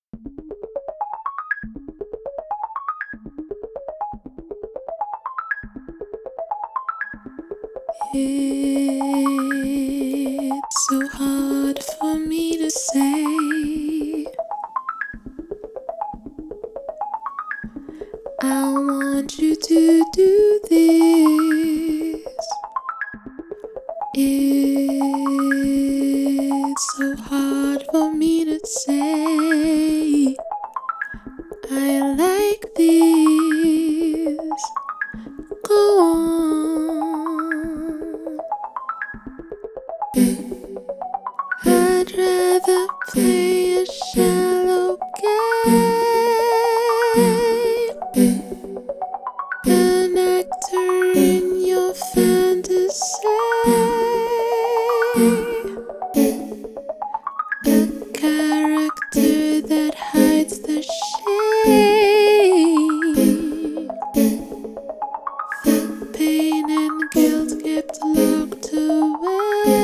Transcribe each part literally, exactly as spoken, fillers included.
It's so hard for me to say. I want you to do this. It's so hard for me to say. I like this. Go on. I'd rather play a shallow game, an actor in your fantasy, a character that hides the shame, the pain and guilt kept locked away.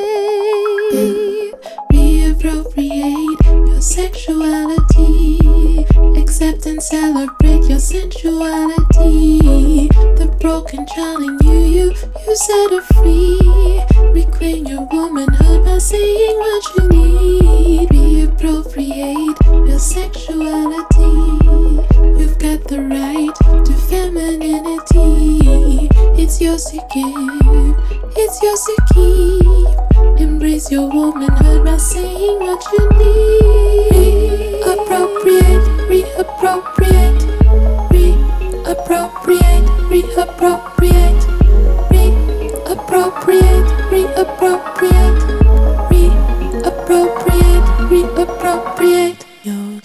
Reappropriate your sexuality, accept and celebrate your sensuality. The broken child in you, you, you set her free. Reclaim your womanhood by saying what you need. Reappropriate your sexuality. You've got the right to femininity. It's yours to give, it's yours to keep. Embrace your womanhood by saying what you need. Reappropriate, reappropriate, reappropriate, reappropriate, reappropriate, reappropriate, reappropriate, reappropriate. Your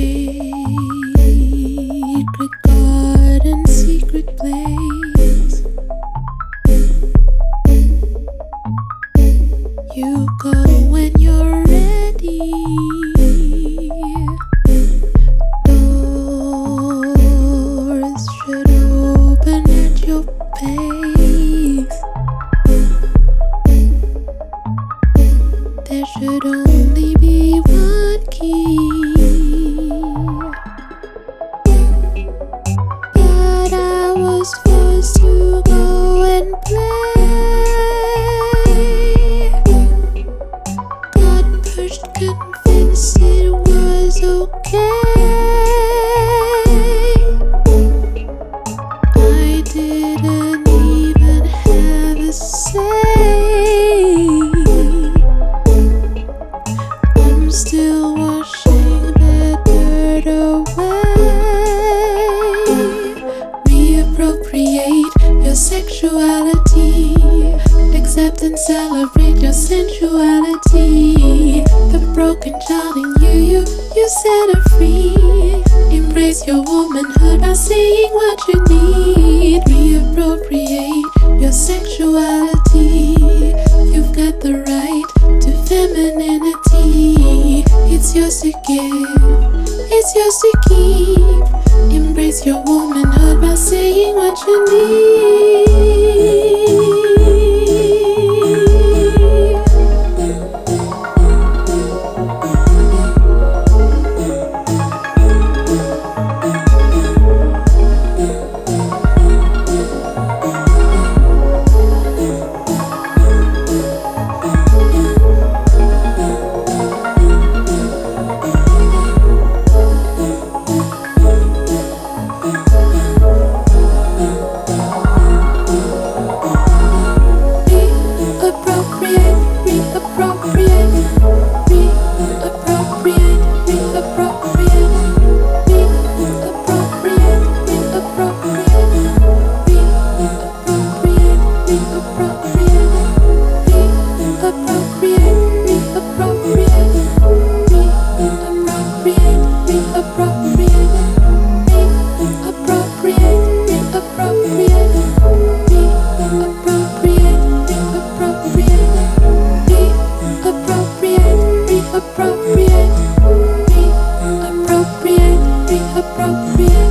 sacred garden, secret place. You go when you're ready. Doors should open at your pace. There should only be one key. But I was forced to go and play. Convinced it was okay. I didn't even have a say. I'm still washing the dirt away. Reappropriate your sexuality, accept and celebrate your sensuality. The broken child in you, you, you set her free. Embrace your womanhood by saying what you need. Reappropriate your sexuality. You've got the right to femininity. It's yours to give, it's yours to keep. Embrace your womanhood by saying what you need. Appropriate, appropriate, appropriate.